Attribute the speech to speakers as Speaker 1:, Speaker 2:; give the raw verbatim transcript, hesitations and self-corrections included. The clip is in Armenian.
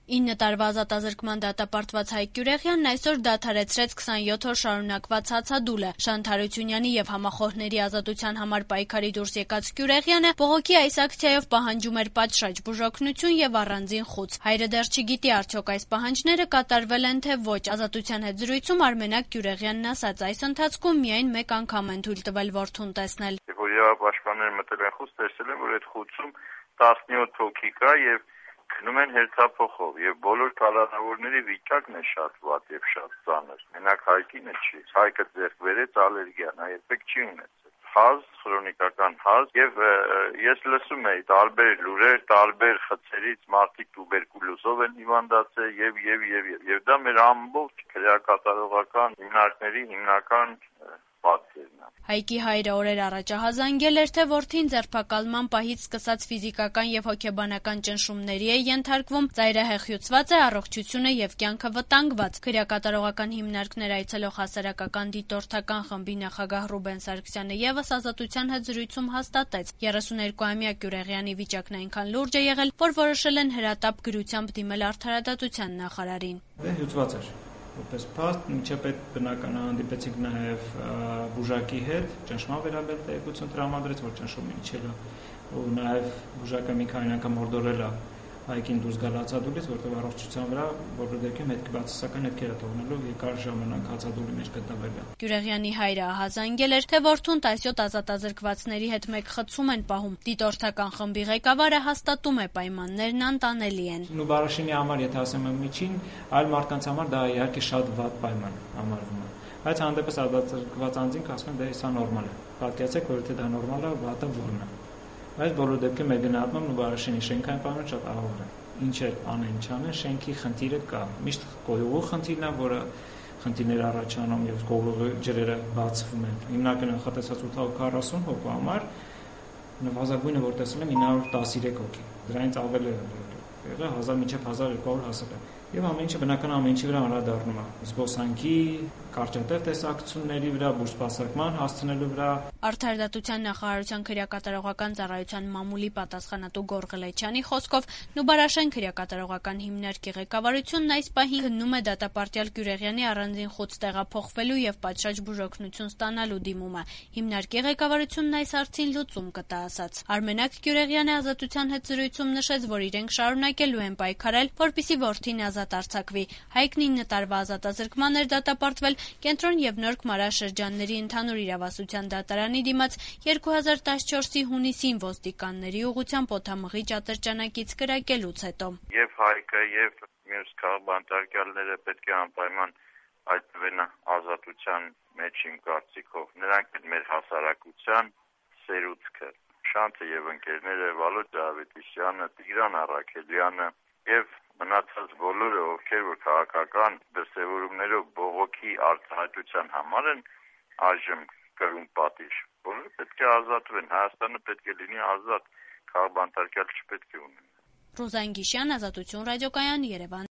Speaker 1: ինը տարվա ազատազրկման դատապարտված Հայկ Գյուրեղյանն այսօր դադարեցրեց քսանյոթ օր շարունակված հացադուլը։ Շանթ Հարությունյանի եւ համախոհների ազատության համար պայքարի դուրս եկած Գյուրեղյանը բողոքի այս ակցիայով պահանջում էր պատշաճ բուժօգնություն եւ առանձին խուց։ Հայրը դեռ չգիտի արդյոք այս պահանջները կատարվել են թե ոչ։ Ազատության հետ զրույցում Արմենակ Գյուրեղյանն ասաց, այս ընթացքում միայն մեկ անգամ են թույլ տվել որդուն տեսնել։
Speaker 2: Որ իրավապաշտպանները մտել են խուց, տեսել են, որ այդ խուցում տասնյոթ հոգի կա եւ գնում են հերթափոխով եւ բոլոր կալանավորների վիճակն է շատ վատ եւ շատ ծանր։ Մենակ Հայկինը չի։ Հայկը ձեռք բերեց ալերգիա, նա երբեք չի ունեցել։ Հազ, քրոնիկական հազ եւ ես լսում էի տարբեր լուրեր, տարբեր խցերից մարդիկ տուբերկուլոզով են հիվանդացել եւ եւ եւ եւ դա մեր ամբողջ քրեակատարողական հիմնարկների հիմնական պատկերն է։
Speaker 1: Հայկի հայրը օրեր առաջ ահազանգել էր, թե որդին ձերբակալման պահից սկսած ֆիզիկական եւ հոգեբանական ճնշումների է ենթարկվում, ծայրահեղյուծված է, առողջությունը եւ կյանքը վտանգված։ Քրեակատարողական հիմնարկներ այցելող հասարակական դիտորդական խմբի նախագահ Ռուբեն Սարգսյանը եւս ազատության հետ զրույցում հաստատեց, երեսուներկուամյա Գյուրեղյանի վիճակն այնքան լուրջ է եղել, որ որոշել են հրատապ գրությամբ դիմել արդարադատության նախարարին։
Speaker 3: Դե հյուծված էր որպես փաստ, մինչև այդ բնական հանդիպեցինք նաև բուժակի հետ, ճնշման վերաբերյալ տեղեկություն տրամադրեց, որ ճնշումը իջել է, ու նաև բուժակը մի քանի անգամ հորդորել է Հայկին դուրս գալ հացադուլից, որտեղ առողջության վրա բոլոր դեպքերում հետք բացասական հետքեր է թողնելու երկար ժամանակ հացադուլի մեջ գտնվել է։
Speaker 1: Գյուրեղյանի հայրը ահազանգել էր, թե որդուն տասնյոթ ազատազրկվածների հետ մեկ խցում են պահում։ Դիտորդական խմբի ղեկավարը հաստատում է, պայմաններն անտանելի են։
Speaker 3: Նուբարաշինի համար, եթե ասեմ եմ միջին, այլ մարդկանց համար դա իհարկե շատ վատ պայման համարվում է։ Բայց հանդեպս ազատազրկված անձին ասում են, դա սա նորմալ է։ Պատկերացեք, որ եթե դա նորմալ է, վատը որն է։ Բայց բոլոր դեպքերում մեր գնահատմամբ Նուբարաշինի շենքային պայմանները շատ ահավոր են։ Ինչ էլ անեն, չանեն, շենքի խնդիրը կա։ Միշտ կողողու խնդիրն է, որը խնդիրներ առաջանում եւ կողողի ջրերը բացվում են։ Հիմնականում նախատեսված ութ հարյուր քառասուն հոգու համար նվազագույնը որ տեսել եմ ինը հարյուր տասնյոթ հոգի։ Դրանից ավել է եղել հազար մինչև հազար երկու հարյուր հասել է։ Եվ ամեն ինչը բնական ամեն ինչի վրա անդրադառնում է։ Զբոսանքի, կարճատև տեսակցությունների վրա, բուժսպասարկման հասցնելու վրա։
Speaker 1: Արդարադատության նախարարության քրեակատարողական ծառայության մամուլի պատասխանատու Գոռ Ղլեչյանի խոսքով Նուբարաշեն քրեակատարողական հիմնարկի ղեկավարությունն այս պահին քննում է դատապարտյալ Գյուրեղյանի առանձին խուց տեղափոխվելու եւ պատշաճ բուժօգնություն ստանալու դիմումը։ Հիմնարկի ղեկավարությունն այս հարցին լուծում կտա, ասաց։ Արմենակ Գյուրեղյանը ազատության հետ զրույցում նշեց, որ իրենք շարունակելու են պայքարել, որպեսզի որդին ազատ արձակվի։ Հայկն ինը տարվա ազատազրկման էր դատապարտվել Կենտրոն եւ Նորք մարաշրջանների ընդհանուր իրավասության դատարանի դիմաց երկու հազար տասնչորսի հունիսին ոստիկանների ուղղությամբ օդամղիչ ատրճանակից կրակելուց հետո։
Speaker 2: Եվ Հայկը եւ մյուս քաղաքապետարները պետք է անպայման հայտնվեն ազատության մեջ իմ կարծիքով։ Նրանք են մեր հասարակության սերուցքը։ Շանթը եւ ընկերները Վալոդ Ավետիսյանը, Տիգրան Առաքելյանը եւ մնացած բոլորը, ովքեր որ քաղաքական դրսևորումներով բողոքի արտահայտության համար են այժմ կրում պատիժ, բոլորը պետք է ազատվեն։ Հայաստանը պետք է լինի ազատ, քաղաքապետարյալ չպետք է ունենա։
Speaker 1: Ռուզան Գիշյան, Ազատություն ռադիոկայան, Երևան։